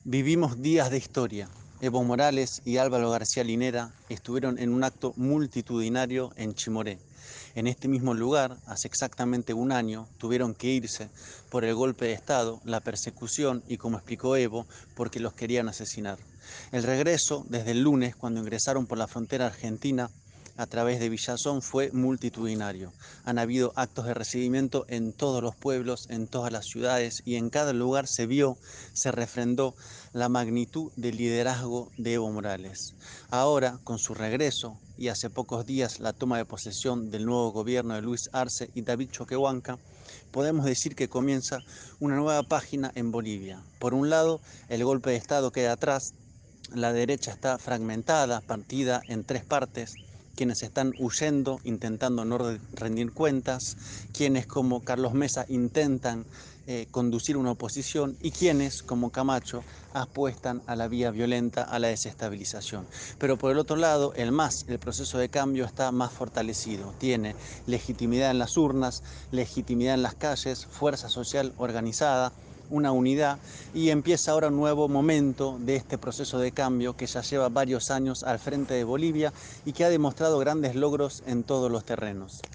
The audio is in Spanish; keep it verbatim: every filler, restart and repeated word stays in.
Vivimos días de historia. Evo Morales y Álvaro García Linera estuvieron en un acto multitudinario en Chimoré. En este mismo lugar, hace exactamente un año, tuvieron que irse por el golpe de Estado, la persecución y, como explicó Evo, porque los querían asesinar. El regreso, desde el lunes, cuando ingresaron por la frontera argentina, a través de Villazón fue multitudinario. Han habido actos de recibimiento en todos los pueblos, en todas las ciudades y en cada lugar se vio, se refrendó la magnitud del liderazgo de Evo Morales. Ahora, con su regreso y hace pocos días la toma de posesión del nuevo gobierno de Luis Arce y David Choquehuanca, podemos decir que comienza una nueva página en Bolivia. Por un lado, el golpe de Estado queda atrás, la derecha está fragmentada, partida en tres partes, quienes están huyendo, intentando no rendir cuentas, quienes como Carlos Mesa intentan eh, conducir una oposición y quienes como Camacho apuestan a la vía violenta, a la desestabilización. Pero por el otro lado, el MAS, el proceso de cambio, está más fortalecido, tiene legitimidad en las urnas, legitimidad en las calles, fuerza social organizada, una unidad y empieza ahora un nuevo momento de este proceso de cambio que ya lleva varios años al frente de Bolivia y que ha demostrado grandes logros en todos los terrenos.